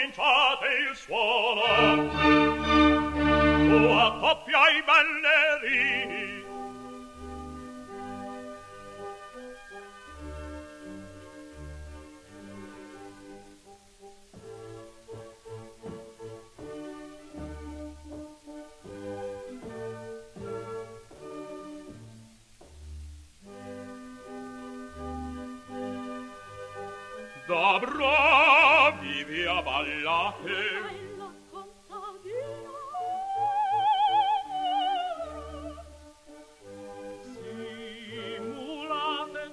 cominciate il suono, tu accoppia i ballerini. Da bravi via ballate, simulate,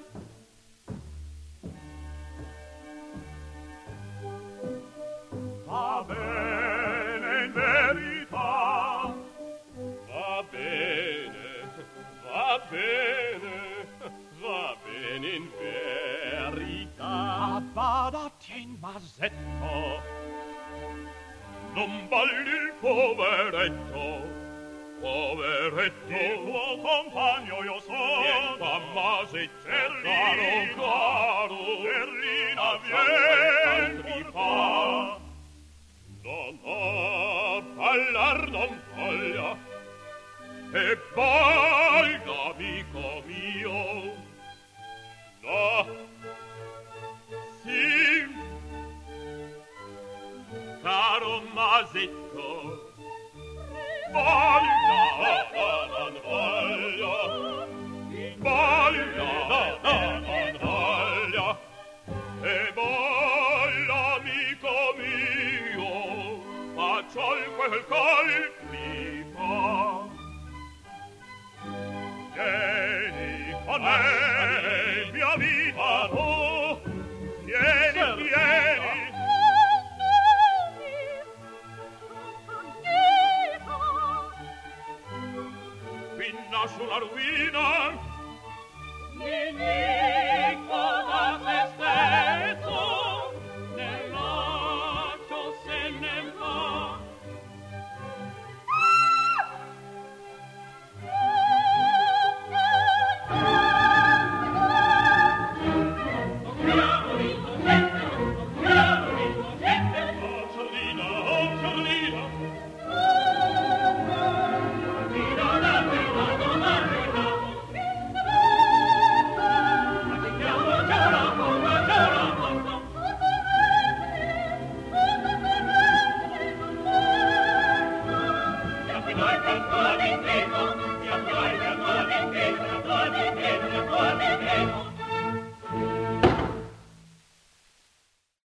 va bene in verità, va bene, va bene, va bene in verità. Bada, tien masetto, non balli il poveretto, poveretto. Il tuo compagno io sono. Vien qua, masetto, caro, caro, Berlina, vien fa. No, no, ballar non voglia, e balla, amico mio. No, sì, caro masetto, balla, non voglia, balla, non voglia, e balla, amico mio, faccio quel colpo